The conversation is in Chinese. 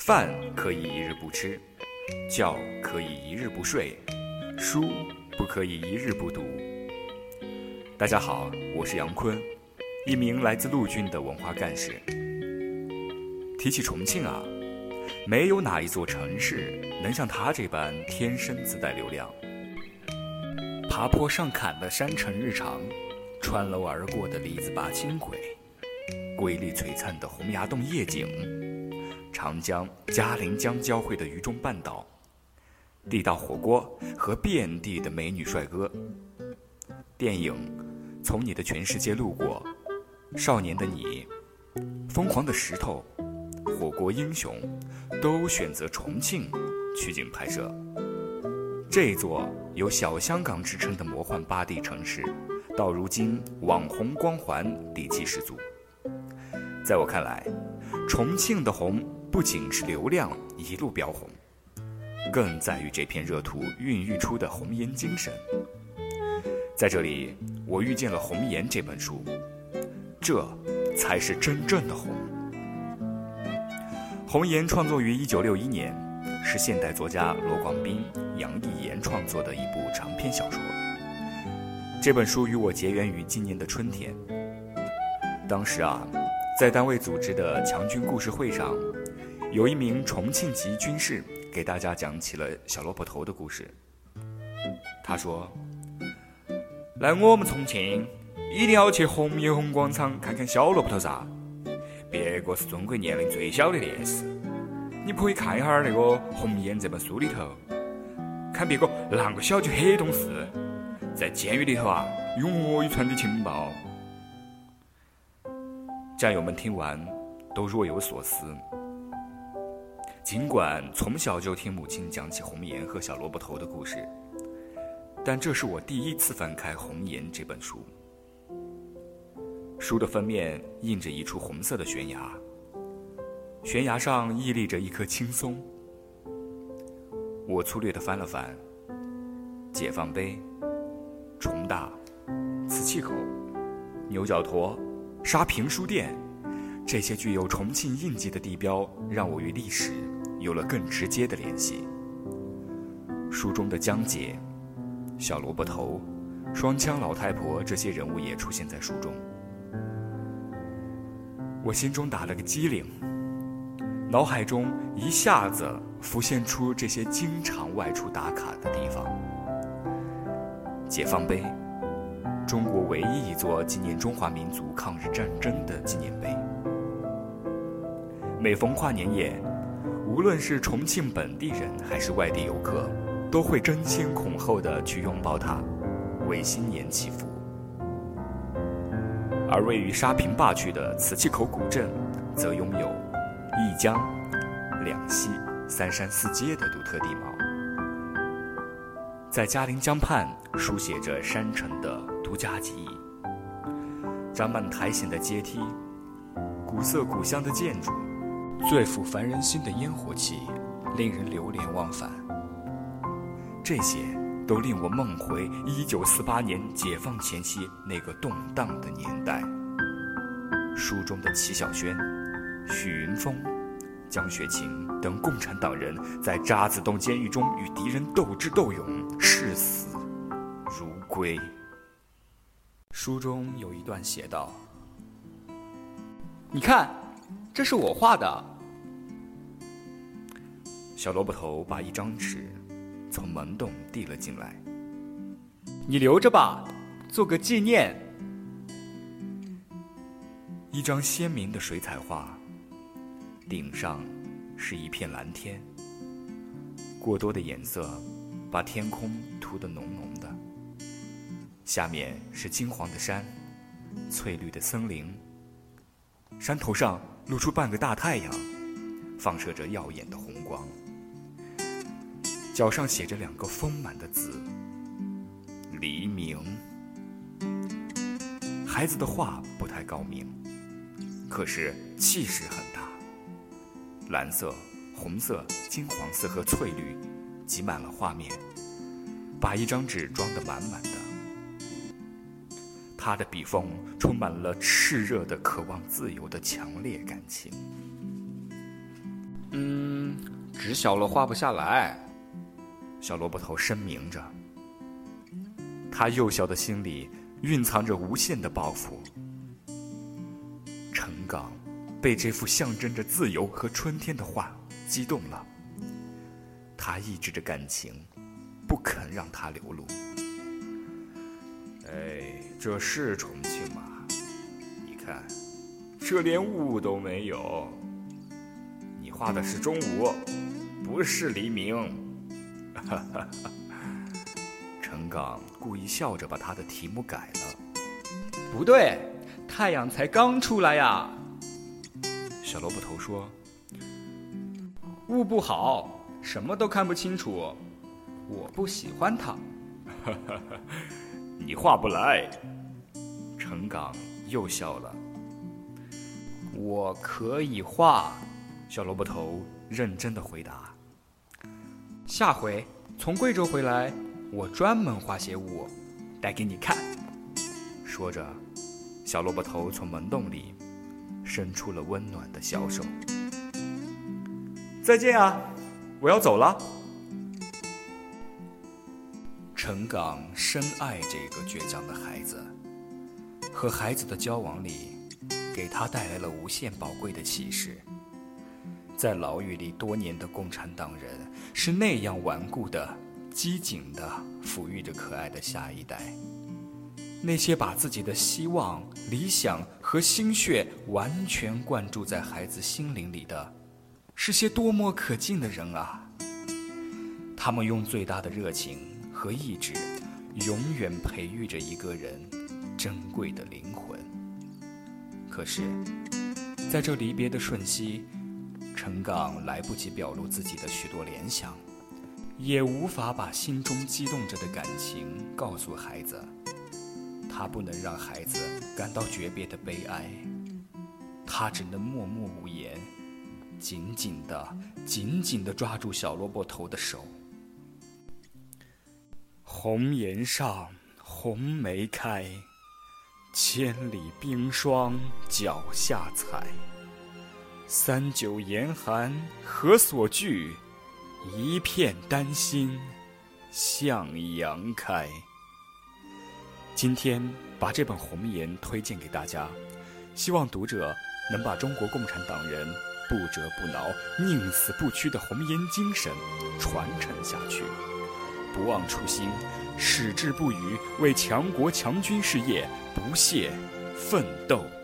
饭可以一日不吃，觉可以一日不睡，书不可以一日不读。大家好，我是杨坤，一名来自陆军的文化干事。提起重庆啊，没有哪一座城市能像它这般天生自带流量。爬坡上坎的山城日常，穿楼而过的李子坝轻轨，瑰丽璀璨的洪崖洞夜景，长江嘉陵江交汇的渝中半岛，地道火锅和遍地的美女帅哥。电影《从你的全世界路过》，少年的你，疯狂的石头，火锅英雄，都选择重庆取景拍摄。这座有小香港之称的魔幻8D 城市，到如今网红光环底气十足。在我看来，重庆的红不仅是流量一路飙红，更在于这片热土孕育出的红颜精神。在这里，我遇见了《红颜》这本书，这才是真正的红。《红颜》创作于1961年，是现代作家罗广斌、杨逸言创作的一部长篇小说。这本书与我结缘于今年的春天。当时在单位组织的强军故事会上，有一名重庆籍军士给大家讲起了小萝卜头的故事。他说，来我们重庆一定要去红叶红广场看看小萝卜头噻，别个是中国年龄最小的烈士。你可以看一下那个《红颜》这本书里头，看别个那个小就很懂事，在监狱里头永我与传递情报。战友们听完都若有所思。尽管从小就听母亲讲起红颜和小萝卜头的故事，但这是我第一次翻开《红颜》这本书。书的封面印着一处红色的悬崖，悬崖上屹立着一棵青松。我粗略地翻了翻，解放碑、重大、磁器口、牛角坨、沙坪书店，这些具有重庆印记的地标，让我与历史有了更直接的联系。书中的江姐、小萝卜头、双枪老太婆这些人物也出现在书中。我心中打了个激灵，脑海中一下子浮现出这些经常外出打卡的地方。解放碑，中国唯一一座纪念中华民族抗日战争的纪念碑。每逢跨年夜，无论是重庆本地人还是外地游客，都会争先恐后地去拥抱它，为新年祈福。而位于沙坪坝区的磁器口古镇，则拥有一江、两溪、三山四街的独特地貌。在嘉陵江畔书写着山城的独家记忆，长满苔藓的阶梯，古色古香的建筑，最抚凡人心的烟火气，令人流连忘返。这些都令我梦回1948年解放前夕那个动荡的年代。书中的齐小轩、许云峰、江雪琴等共产党人在渣滓洞监狱中与敌人斗智斗勇，视死如归。书中有一段写道：你看，这是我画的。小萝卜头把一张纸从门洞递了进来，你留着吧，做个纪念。一张鲜明的水彩画，顶上是一片蓝天，过多的颜色把天空涂得浓浓的，下面是金黄的山，翠绿的森林，山头上露出半个大太阳，放射着耀眼的红光。脚上写着2个丰满的字：黎明。孩子的画不太高明，可是气势很大。蓝色、红色、金黄色和翠绿挤满了画面，把一张纸装得满满的。他的笔锋充满了炽热的渴望自由的强烈感情。 纸小了画不下来。 小萝卜头声明着，他幼小的心里蕴藏着无限的抱负。陈刚被这幅象征着自由和春天的画激动了，他抑制着感情，不肯让它流露。这是重庆吗？你看，这连雾都没有。你画的是中午，不是黎明。陈刚故意笑着把他的题目改了。 不对，太阳才刚出来呀。 小萝卜头说， 雾不好，什么都看不清楚，我不喜欢它。 你画不来。陈刚又笑了。 我可以画。 小萝卜头认真地回答。 下回从贵州回来，我专门画些雾，带给你看。 说着，小萝卜头从门洞里伸出了温暖的小手。再见啊，我要走了。陈刚深爱这个倔强的孩子，和孩子的交往里，给他带来了无限宝贵的启示。在牢狱里多年的共产党人是那样顽固的、机警的抚育着可爱的下一代。那些把自己的希望、理想和心血完全灌注在孩子心灵里的，是些多么可敬的人啊！他们用最大的热情和意志，永远培育着一个人珍贵的灵魂。可是，在这离别的瞬息，陈刚来不及表露自己的许多联想，也无法把心中激动着的感情告诉孩子。他不能让孩子感到诀别的悲哀，他只能默默无言，紧紧地抓住小萝卜头的手。红颜上，红梅开，千里冰霜脚下踩。39严寒何所惧？一片丹心向阳开。今天把这本《红颜》推荐给大家，希望读者能把中国共产党人不折不挠、宁死不屈的红颜精神传承下去，不忘初心，矢志不渝，为强国强军事业不懈奋斗。